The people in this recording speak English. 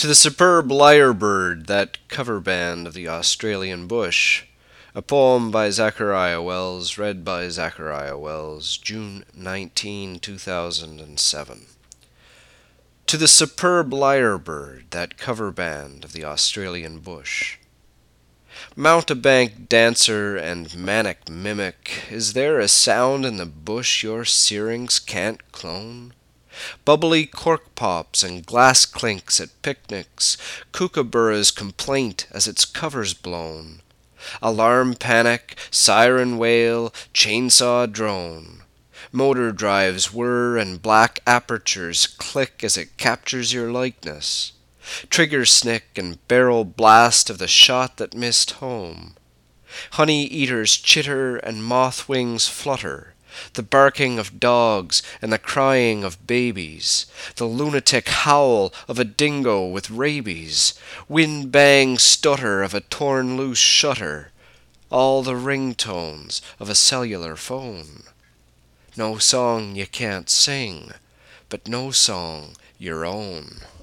To the superb lyrebird, that cover band of the Australian bush. A poem by Zachariah Wells, read by Zachariah Wells, June 19, 2007. To the superb lyrebird, that cover band of the Australian bush. Mountebank dancer and manic mimic, is there a sound in the bush your syrinx can't clone? Bubbly cork pops and glass clinks at picnics, kookaburra's complaint as its cover's blown, alarm panic, siren wail, chainsaw drone, motor drives whir and black apertures click as it captures your likeness, trigger snick and barrel blast of the shot that missed home, honey eaters chitter and moth wings flutter, the barking of dogs and the crying of babies, the lunatic howl of a dingo with rabies, wind-bang stutter of a torn loose shutter, all the ringtones of a cellular phone. No song you can't sing, but no song your own.